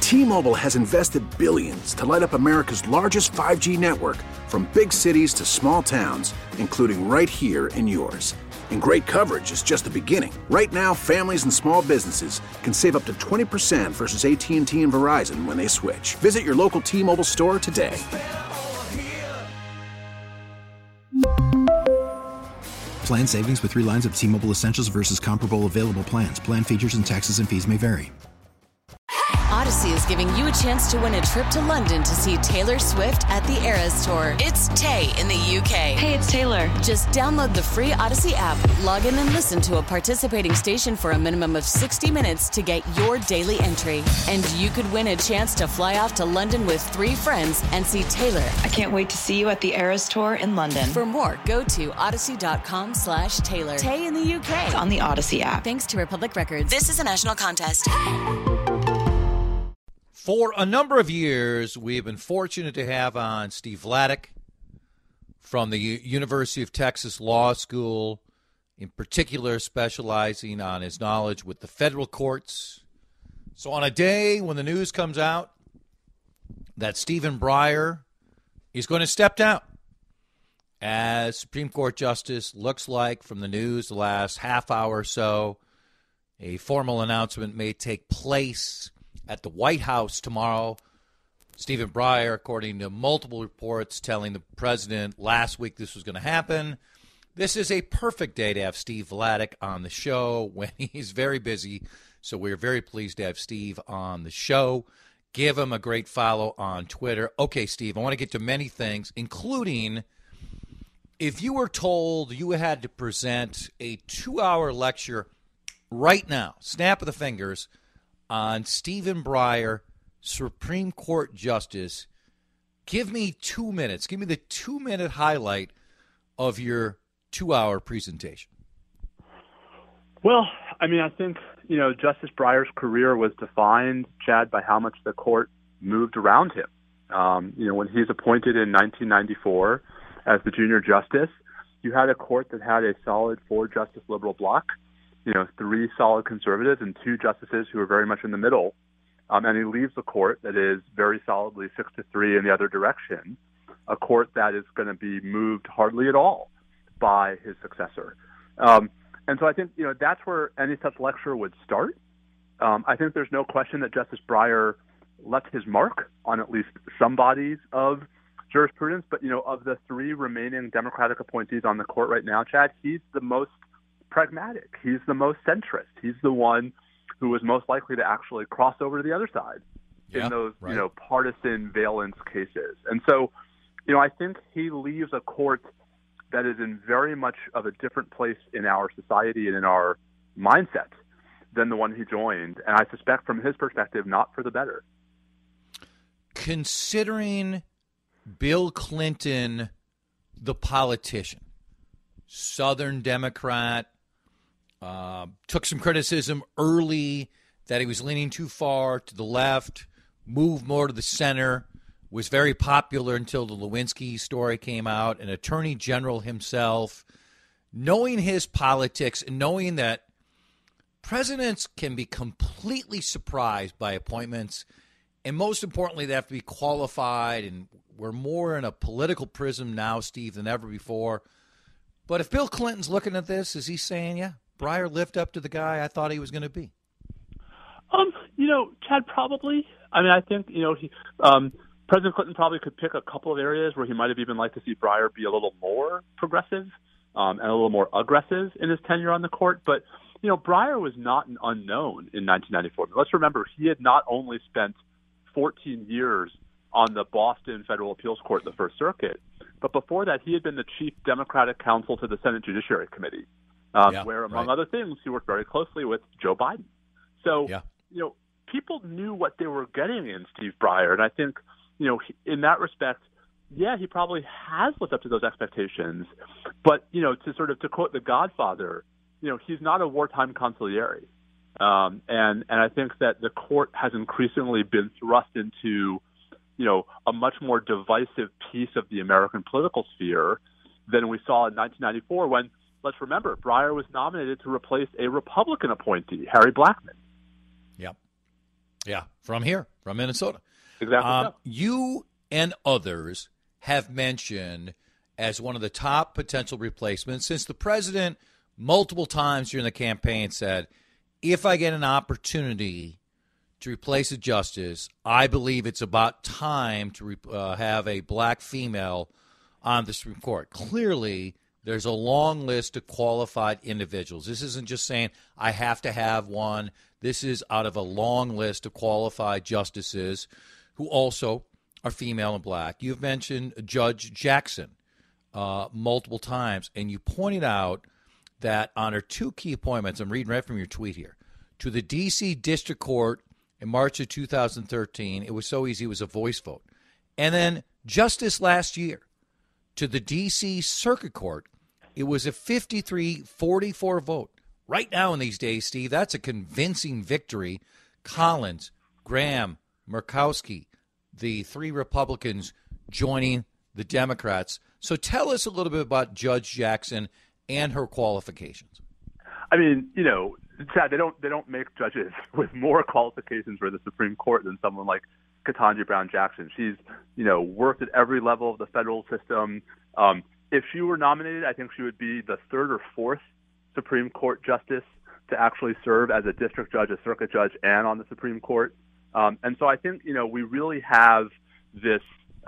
T-Mobile has invested billions to light up America's largest 5G network, from big cities to small towns, including right here in yours. And great coverage is just the beginning. Right now, families and small businesses can save up to 20% versus AT&T and Verizon when they switch. Visit your local T-Mobile store today. Plan savings with 3 lines of T-Mobile Essentials versus comparable available plans. Plan features and taxes and fees may vary. Odyssey is giving you a chance to win a trip to London to see Taylor Swift at the Eras Tour. It's Tay in the UK. Hey, it's Taylor. Just download the free Odyssey app, log in and listen to a participating station for a minimum of 60 minutes to get your daily entry. And you could win a chance to fly off to London with 3 friends and see Taylor. I can't wait to see you at the Eras Tour in London. For more, go to odyssey.com/Taylor. Tay in the UK. It's on the Odyssey app. Thanks to Republic Records. This is a national contest. For a number of years, we have been fortunate to have on Steve Vladeck from the University of Texas Law School, in particular specializing on his knowledge with the federal courts. So on a day when the news comes out that Stephen Breyer is going to step down as Supreme Court Justice, looks like from the news the last half hour or so, a formal announcement may take place at the White House tomorrow. Stephen Breyer, according to multiple reports, telling the president last week this was going to happen. This is a perfect day to have Steve Vladeck on the show when he's very busy. So we're very pleased to have Steve on the show. Give him a great follow on Twitter. Okay, Steve, I want to get to many things, including if you were told you had to present a 2-hour lecture right now, snap of the fingers, on Stephen Breyer, Supreme Court Justice, give me 2 minutes. Give me the 2-minute highlight of your 2-hour presentation. Well, I mean, I think, Justice Breyer's career was defined, Chad, by how much the court moved around him. When he's appointed in 1994 as the junior justice, you had a court that had a solid 4-justice liberal bloc, 3 solid conservatives and 2 justices who are very much in the middle. And he leaves a court that is very solidly 6-3 in the other direction, a court that is going to be moved hardly at all by his successor. And so I think, that's where any such lecture would start. I think there's no question that Justice Breyer left his mark on at least some bodies of jurisprudence. But, of the 3 remaining Democratic appointees on the court right now, Chad, he's the most pragmatic. He's the most centrist. He's the one who was most likely to actually cross over to the other side in those, right, partisan valence cases. And so, I think he leaves a court that is in very much of a different place in our society and in our mindset than the one he joined. And I suspect from his perspective, not for the better. Considering Bill Clinton, the politician, Southern Democrat, took some criticism early that he was leaning too far to the left, moved more to the center, was very popular until the Lewinsky story came out, an attorney general himself. Knowing his politics and knowing that presidents can be completely surprised by appointments, and most importantly, they have to be qualified, and we're more in a political prism now, Steve, than ever before. But if Bill Clinton's looking at this, is he saying, yeah, Breyer lived up to the guy I thought he was going to be? Chad, probably. I mean, I think, President Clinton probably could pick a couple of areas where he might have even liked to see Breyer be a little more progressive and a little more aggressive in his tenure on the court. But, Breyer was not an unknown in 1994. Let's remember, he had not only spent 14 years on the Boston Federal Appeals Court, the First Circuit, but before that, he had been the chief Democratic counsel to the Senate Judiciary Committee, where, among other things, he worked very closely with Joe Biden. So, people knew what they were getting in Steve Breyer. And I think, in that respect, he probably has lived up to those expectations. But, to quote The Godfather, he's not a wartime consigliere. And I think that the court has increasingly been thrust into, a much more divisive piece of the American political sphere than we saw in 1994 when, let's remember, Breyer was nominated to replace a Republican appointee, Harry Blackmun. Yep. Yeah, from here, from Minnesota. Exactly. You and others have mentioned as one of the top potential replacements, since the president multiple times during the campaign said, if I get an opportunity to replace a justice, I believe it's about time to have a black female on the Supreme Court. Clearly, there's a long list of qualified individuals. This isn't just saying I have to have one. This is out of a long list of qualified justices who also are female and black. You've mentioned Judge Jackson multiple times, and you pointed out that on her two key appointments, I'm reading right from your tweet here, to the D.C. District Court in March of 2013, it was so easy, it was a voice vote. And then just this last year, to the D.C. Circuit Court, it was a 53-44 vote. Right now in these days, Steve, that's a convincing victory. Collins, Graham, Murkowski, the three Republicans joining the Democrats. So tell us a little bit about Judge Jackson and her qualifications. I mean, Chad, they don't make judges with more qualifications for the Supreme Court than someone like Ketanji Brown Jackson. She's, worked at every level of the federal system. If she were nominated, I think she would be the third or fourth Supreme Court justice to actually serve as a district judge, a circuit judge, and on the Supreme Court. And so I think, we really have this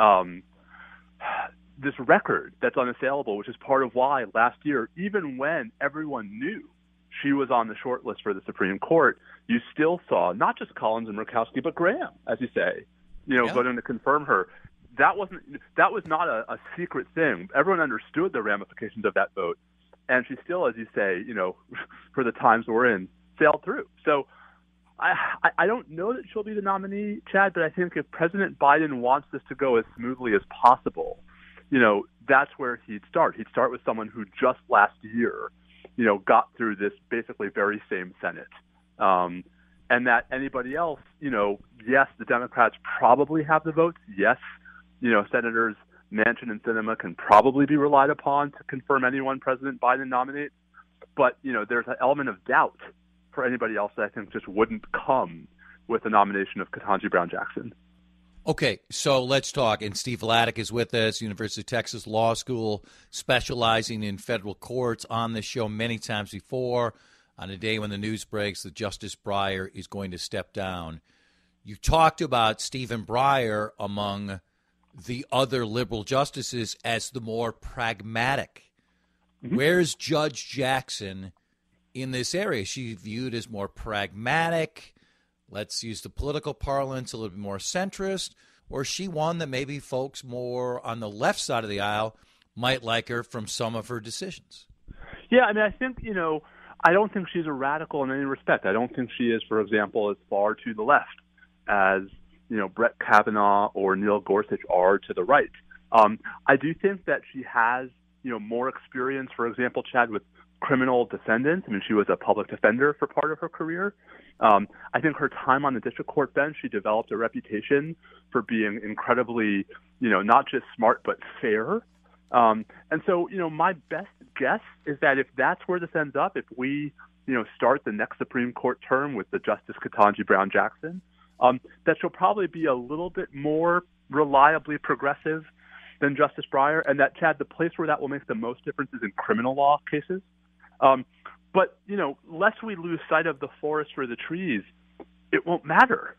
this record that's unassailable, which is part of why last year, even when everyone knew she was on the short list for the Supreme Court, you still saw not just Collins and Murkowski, but Graham, as you say, voting to confirm her. That was not a secret thing. Everyone understood the ramifications of that vote, and she still, as you say, for the times we're in, sailed through. So I don't know that she'll be the nominee, Chad, but I think if President Biden wants this to go as smoothly as possible, that's where he'd start. He'd start with someone who just last year, got through this basically very same Senate. And that anybody else, yes, the Democrats probably have the votes. Yes, Senators Manchin and Sinema can probably be relied upon to confirm anyone President Biden nominates. But, there's an element of doubt for anybody else that I think just wouldn't come with the nomination of Ketanji Brown Jackson. Okay, so let's talk. And Steve Vladeck is with us, University of Texas Law School, specializing in federal courts, on this show many times before. On a day when the news breaks that Justice Breyer is going to step down. You talked about Stephen Breyer among the other liberal justices as the more pragmatic. Mm-hmm. Where's Judge Jackson in this area? She viewed as more pragmatic, let's use the political parlance, a little bit more centrist, or is she one that maybe folks more on the left side of the aisle might like her from some of her decisions? Yeah, I mean, I think, I don't think she's a radical in any respect. I don't think she is, for example, as far to the left as, Brett Kavanaugh or Neil Gorsuch are to the right. I do think that she has, more experience, for example, Chad, with criminal defendants. I mean, she was a public defender for part of her career. I think her time on the district court bench, she developed a reputation for being incredibly, not just smart, but fair. And so, my best guess is that if that's where this ends up, if we, start the next Supreme Court term with the Justice Ketanji Brown Jackson, that she'll probably be a little bit more reliably progressive than Justice Breyer, and that, Chad, the place where that will make the most difference is in criminal law cases. But, lest we lose sight of the forest for the trees, it won't matter.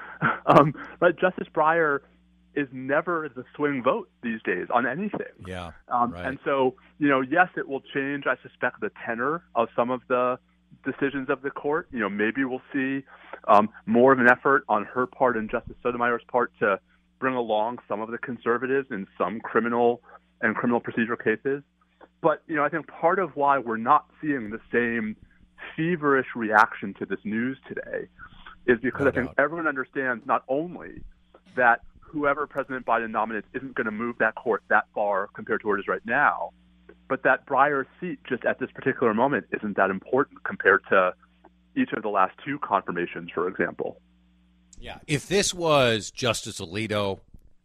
Right? Justice Breyer is never the swing vote these days on anything. Yeah. Right. And so, yes, it will change, I suspect, the tenor of some of the decisions of the court. Maybe we'll see more of an effort on her part and Justice Sotomayor's part to bring along some of the conservatives in some criminal and criminal procedural cases. But, I think part of why we're not seeing the same feverish reaction to this news today is because I think everyone understands not only that whoever President Biden nominates isn't going to move that court that far compared to where it is right now, but that Breyer's seat just at this particular moment isn't that important compared to each of the last two confirmations, for example. Yeah. If this was Justice Alito,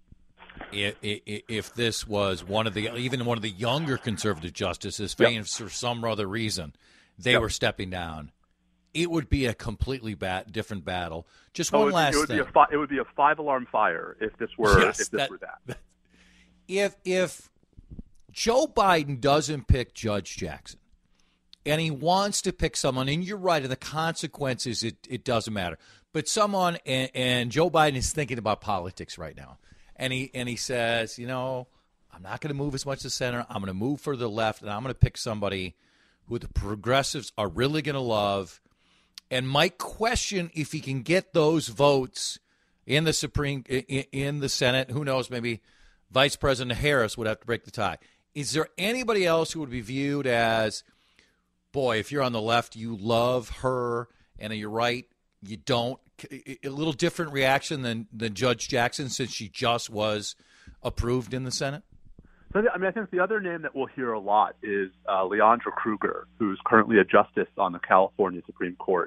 if this was even one of the younger conservative justices, for some other reason, they were stepping down, it would be a completely different battle. Just one last thing. It would be a 5-alarm fire if this were that. If Joe Biden doesn't pick Judge Jackson, and he wants to pick someone, and you're right, and the consequences, it doesn't matter. But someone, and Joe Biden is thinking about politics right now, and he says, I'm not going to move as much to the center. I'm going to move further left, and I'm going to pick somebody who the progressives are really going to love, and might question if he can get those votes in the in the Senate. Who knows? Maybe Vice President Harris would have to break the tie. Is there anybody else who would be viewed as, boy, if you're on the left, you love her, and you're right, you don't? A little different reaction than Judge Jackson, since she just was approved in the Senate? I think the other name that we'll hear a lot is Leandra Kruger, who's currently a justice on the California Supreme Court.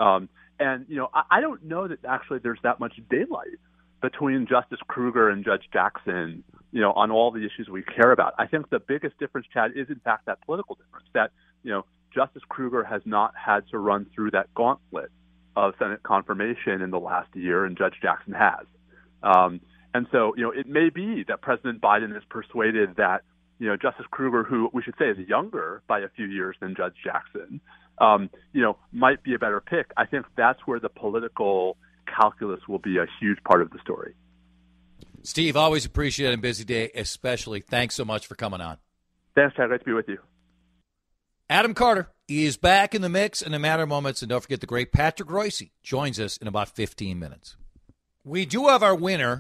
I don't know that actually there's that much daylight between Justice Kruger and Judge Jackson, on all the issues we care about. I think the biggest difference, Chad, is in fact that political difference, that, Justice Kruger has not had to run through that gauntlet of Senate confirmation in the last year, and Judge Jackson has. And so, it may be that President Biden is persuaded that, Justice Kruger, who we should say is younger by a few years than Judge Jackson, might be a better pick. I think that's where the political calculus will be a huge part of the story. Steve, always appreciate it. Busy day, especially. Thanks so much for coming on. Thanks, Chad. Great to be with you. Adam Carter is back in the mix in a matter of moments. And don't forget, the great Patrick Royce joins us in about 15 minutes. We do have our winner.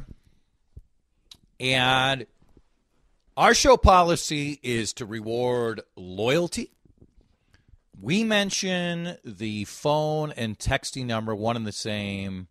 And our show policy is to reward loyalty. We mention the phone and texting number, one and the same,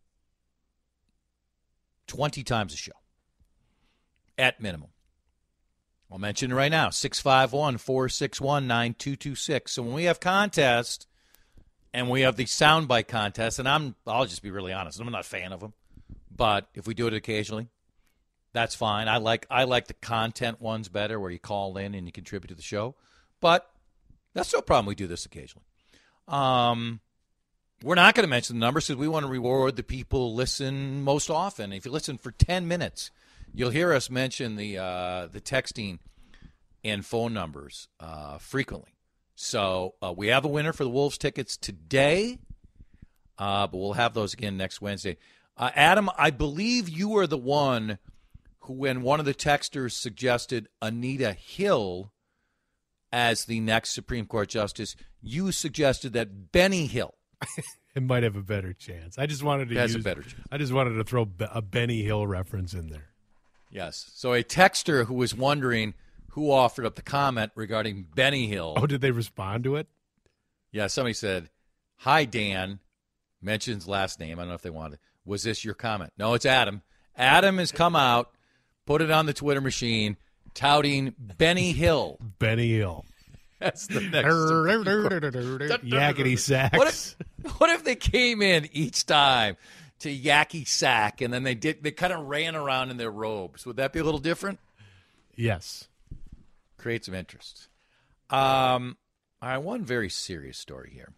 20 times a show, at minimum. I'll mention it right now, 651-461-9226. So when we have contests, and we have the soundbite contest, and I'll just be really honest, I'm not a fan of them, but if we do it occasionally, that's fine. I like the content ones better, where you call in and you contribute to the show. But that's no problem. We do this occasionally. We're not going to mention the numbers because we want to reward the people who listen most often. If you listen for 10 minutes, you'll hear us mention the texting and phone numbers frequently. So we have a winner for the Wolves tickets today, but we'll have those again next Wednesday. Adam, I believe you were the one who, when one of the texters suggested Anita Hill as the next Supreme Court justice, you suggested that Benny Hill. It might have a better chance. I just wanted to a better chance. I just wanted to throw a Benny Hill reference in there. Yes. So a texter who was wondering who offered up the comment regarding Benny Hill. Oh, did they respond to it? Yeah, somebody said, "Hi, Dan," mentions last name. I don't know if they wanted. Was this your comment? No, it's Adam. Adam has come out, put it on the Twitter machine, touting Benny Hill. Benny Hill. That's the next. Yakety sacks. What if they came in each time to yakety sack, and then they kind of ran around in their robes? Would that be a little different? Yes. Create some interest. All right, one very serious story here.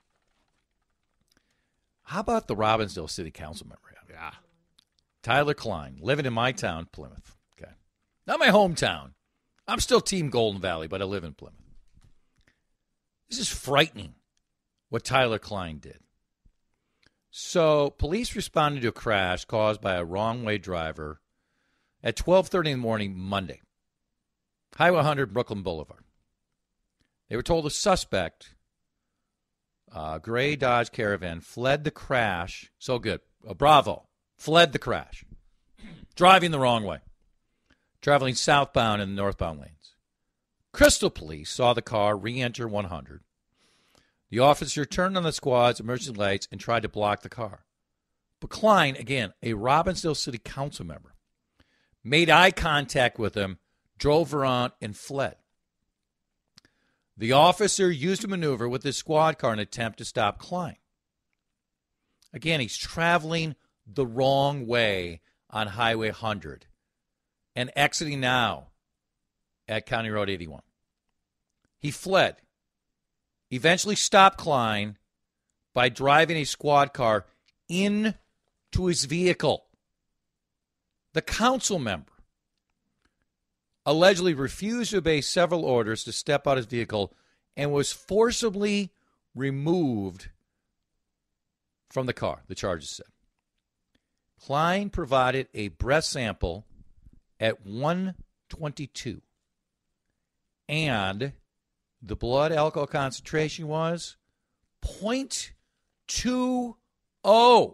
How about the Robbinsdale City Council member? Yeah. Tyler Klein, living in my town, Plymouth. Okay. Not my hometown. I'm still Team Golden Valley, but I live in Plymouth. This is frightening, what Tyler Klein did. So, police responded to a crash caused by a wrong-way driver at 12:30 in the morning Monday, Highway 100 Brooklyn Boulevard. They were told a suspect, gray Dodge Caravan, fled the crash. So good. Bravo. Fled the crash. Driving the wrong way. Traveling southbound in the northbound lanes. Crystal Police saw the car re-enter 100. The officer turned on the squad's emergency lights and tried to block the car. But Klein, again, a Robbinsdale City Council member, made eye contact with him, drove around, and fled. The officer used a maneuver with his squad car in an attempt to stop Klein. Again, he's traveling the wrong way on Highway 100 and exiting now at County Road 81. He fled, eventually stopped Klein, by driving a squad car into his vehicle. The council member allegedly refused to obey several orders to step out of his vehicle and was forcibly removed from the car, the charges said. Klein provided a breath sample at 1:22, and the blood alcohol concentration was 0.20.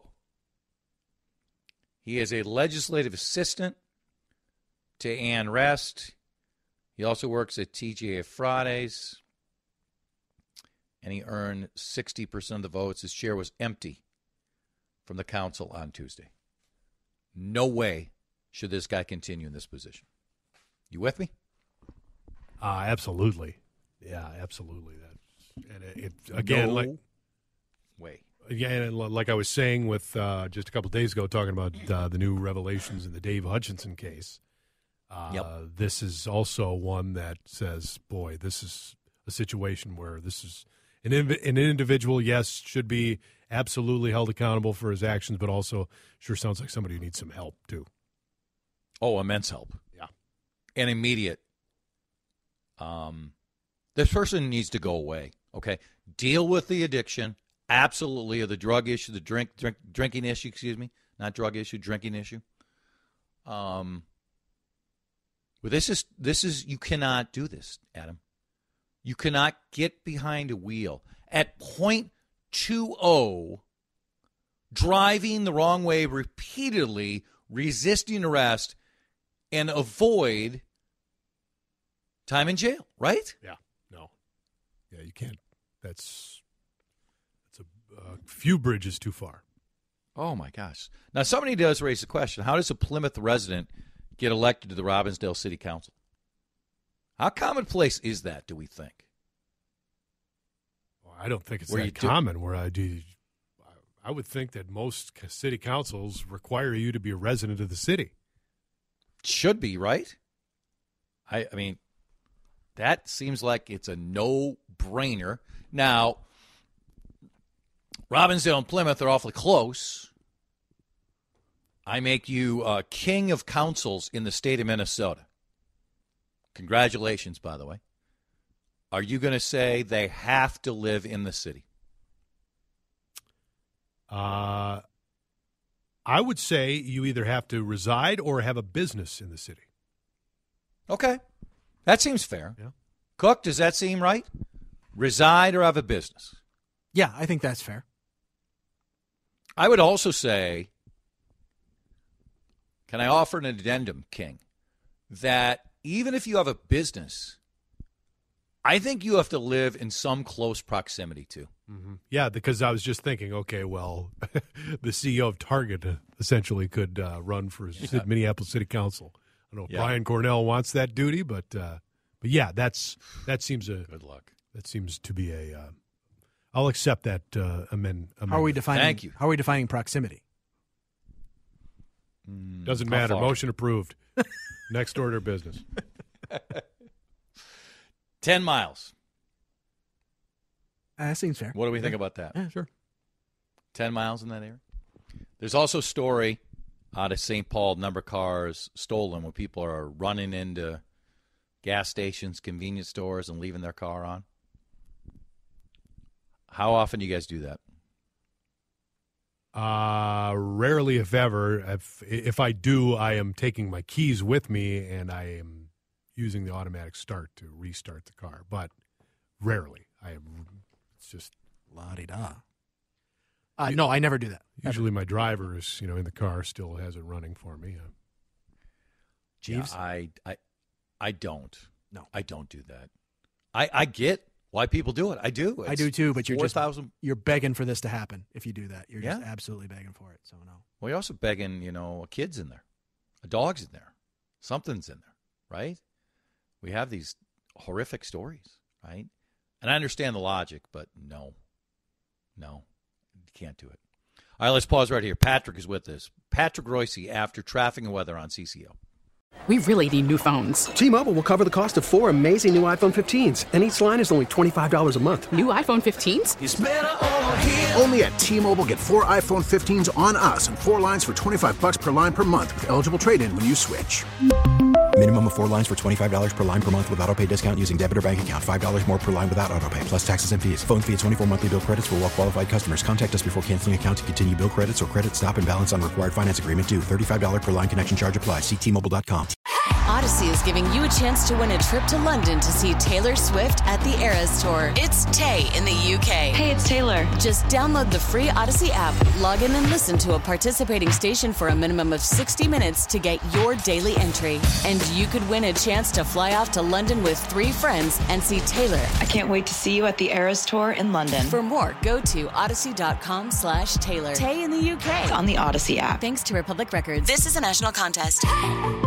He is a legislative assistant to Ann Rest. He also works at TGA Fridays, and he earned 60% of the votes. His chair was empty from the council on Tuesday. No way should this guy continue in this position. You with me? Absolutely. Yeah, absolutely. And it again, no way. Yeah, and like I was saying with just a couple of days ago, talking about the new revelations in the Dave Hutchinson case. This is also one that says, boy, this is a situation where this is an individual, yes, should be absolutely held accountable for his actions, but also sure sounds like somebody who needs some help, too. Oh, immense help. Yeah. And immediate. This person needs to go away, okay? Deal with the addiction, absolutely, or the drug issue, the drinking issue, not drug issue, drinking issue. But this is you cannot do this, Adam. You cannot get behind a wheel at 0.20, driving the wrong way repeatedly, resisting arrest, and avoid time in jail, right? Yeah, no. Yeah, you can't. That's a few bridges too far. Oh, my gosh. Now, somebody does raise the question, how does a Plymouth resident get elected to the Robbinsdale City Council? How commonplace is that, do we think? Well, I don't think it's that common. I would think that most city councils require you to be a resident of the city. Should be, right? I mean, that seems like it's a no-brainer. Now, Robbinsdale and Plymouth are awfully close. I make you king of councils in the state of Minnesota. Congratulations, by the way. Are you going to say they have to live in the city? I would say you either have to reside or have a business in the city. Okay. That seems fair. Yeah. Cook, does that seem right? Reside or have a business? Yeah, I think that's fair. I would also say, can I offer an addendum, King, that even if you have a business, I think you have to live in some close proximity to. Mm-hmm. Yeah, because I was just thinking, okay, well, the CEO of Target essentially could run for Minneapolis City Council. I don't know if Brian Cornell wants that duty, but yeah, that seems good luck. That seems to be a. I'll accept that amendment. How are we defining? Thank you. How are we defining proximity? Doesn't matter. Motion approved. Next order of business. 10 miles. That seems fair. What do we think about that? Yeah, sure. 10 miles in that area. There's also a story out of St. Paul, number of cars stolen when people are running into gas stations, convenience stores, and leaving their car on. How often do you guys do that? Rarely, if ever. If I do, I am taking my keys with me, and I am using the automatic start to restart the car. But rarely. It's just la-di-da. No, I never do that. Usually my driver is, in the car, still has it running for me. Jeeves? Yeah, I don't. No. I don't do that. I get why people do it. I do. I do too, but you're begging for this to happen if you do that. You're just Yeah. absolutely begging for it, so no. Well, you're also begging, a kid's in there. A dog's in there. Something's in there, right? We have these horrific stories, right? And I understand the logic, but no, you can't do it. All right, let's pause right here. Patrick is with us. Patrick Royce after traffic and weather on CCO. We really need new phones. T-Mobile will cover the cost of 4 amazing new iPhone 15s, and each line is only $25 a month. New iPhone 15s? It's better over here. Only at T-Mobile, get 4 iPhone 15s on us and 4 lines for $25 per line per month with eligible trade-in when you switch. Minimum of 4 lines for $25 per line per month with autopay discount using debit or bank account. $5 more per line without autopay, plus taxes and fees. Phone fee at 24 monthly bill credits for well-qualified customers. Contact us before canceling account to continue bill credits or credit stop and balance on required finance agreement due. $35 per line connection charge applies. See T-Mobile.com. Odyssey is giving you a chance to win a trip to London to see Taylor Swift at the Eras Tour. It's Tay in the UK. Hey, it's Taylor. Just download the free Odyssey app, log in and listen to a participating station for a minimum of 60 minutes to get your daily entry. And you could win a chance to fly off to London with 3 friends and see Taylor. I can't wait to see you at the Eras Tour in London. For more, go to odyssey.com/Taylor. Tay in the UK. On the Odyssey app. Thanks to Republic Records. This is a national contest.